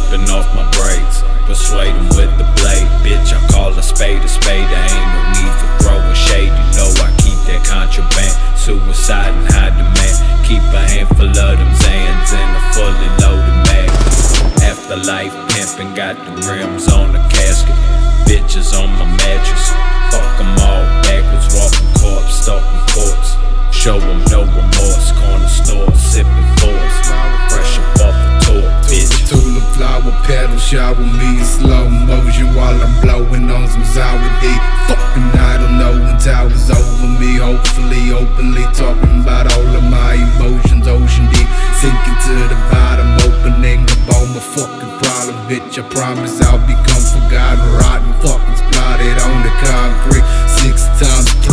Ripping off my braids, persuade them with the blade. Bitch, I call a spade a spade. There ain't no need for throwing shade. You know I keep that contraband. Suicide and high demand. Keep a handful of them Zans in a fully loaded mag. Afterlife pimpin', got the rims on the casket. Bitches on my mattress. Fuck them all backwards, walking corpse, stalking courts. Show them no remorse, corner store, sipping fours. Fresh up off the tour, bitch. Tulip flower petal, shower me in slow motion while I'm blowing on some sour D. Fucking I don't know when towers over me. Hopefully, openly talking about all of my emotions. Ocean deep, sinking to the bottom, opening up all my fucking problems. Bitch, I promise I'll become forgotten, rotten, fucking spotted on the concrete. 6 times 3.